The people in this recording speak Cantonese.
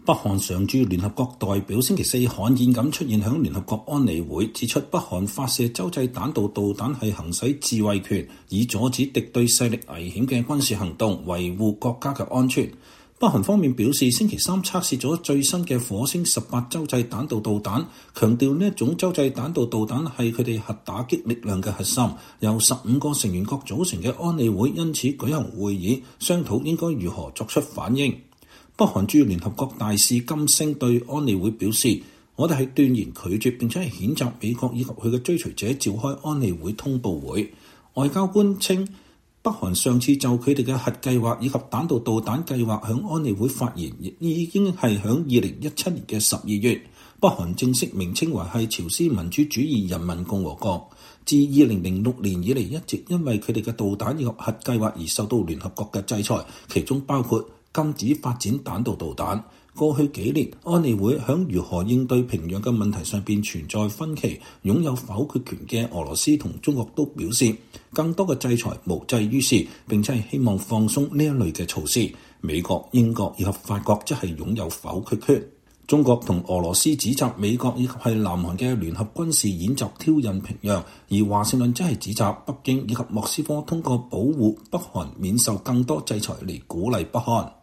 北韓常駐聯合國代表星期四罕見咁出現響聯合國安理會，指出北韓發射洲際彈道導彈係行使自衛權，以阻止敵對勢力危險嘅軍事行動，維護國家嘅安全。北韓方面表示，星期三測試咗最新嘅火星18洲際彈道導彈，強調呢一種洲際彈道導彈係佢哋核打擊力量嘅核心。由15個成員國組成嘅安理會因此舉行會議，商討應該如何作出反應。北韓駐聯合國大使金星對安理會表示，我哋係斷然拒絕並且係譴責美國以及佢嘅追隨者召開安理會通報會。外交官稱，北韓上次就佢哋嘅核計劃以及彈道導彈計劃向安理會發言，已經係響2017年嘅12月。北韓正式名稱為係朝鮮民主主義人民共和國。自2006年以嚟一直因為佢哋嘅導彈以及核計劃而受到聯合國嘅制裁，其中包括禁止發展彈道導彈。過去幾年，安理會響如何應對平壤嘅問題上邊存在分歧，擁有否決權嘅俄羅斯同中國都表示，更多嘅制裁無濟於事，並且係希望放鬆呢一類嘅措施。美國、英國以及法國則係擁有否決權。中國同俄羅斯指責美國以及係南韓嘅聯合軍事演習挑釁平壤，而華盛頓則係指責北京以及莫斯科通過保護北韓免受更多制裁嚟鼓勵北韓。